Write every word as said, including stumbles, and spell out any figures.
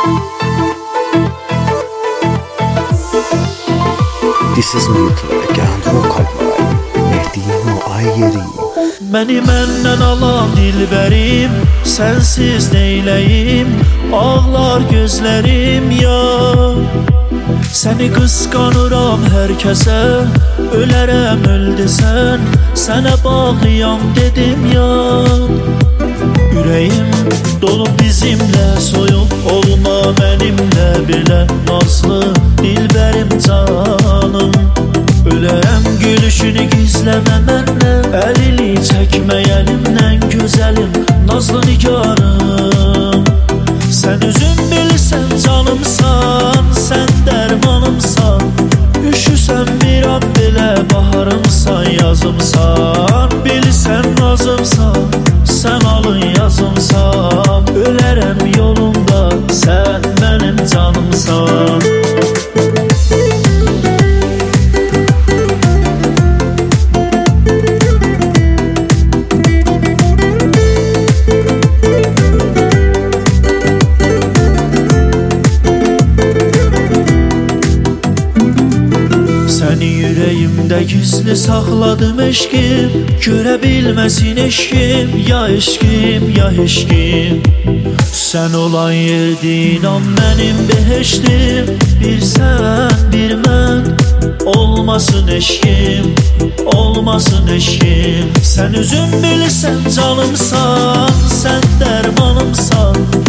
This is me again, Rokalay, Mehdi Muayyeri. Məni məndən alan dilbərim, sənsiz neyləyim, ağlar gözlərim ya. Səni qısqanıram hər kəsə, ölərəm öl desən, sənə bağlıyam dedim ya. Ürəyim dolub bizimlə, soyub olma mənimlə belə, nazlı dilbərim canım. Ölərəm gülüşünü gizləmə məndən, əlini çəkmə əlimdən gözəlim, nazlı nigarım. Sən özün bilsən canımsan, sən dərmanımsan, üşüsən bir an belə baharımsan, yazımsan. Bilsən nazımsan, sən alın yazımsan, ölərəm yolunda, sən mənim canımsan. Səni ürəyimdə gizli saxladım eşqim, görə bilməsin eşqim, ya eşqim, ya eşqim. Sən olan yerdə inan mənim behiştim, bir sən, bir mən, olmasın eşqim, olmasın eşqim. Sən özün bilsən canımsan, sən dərmanımsan,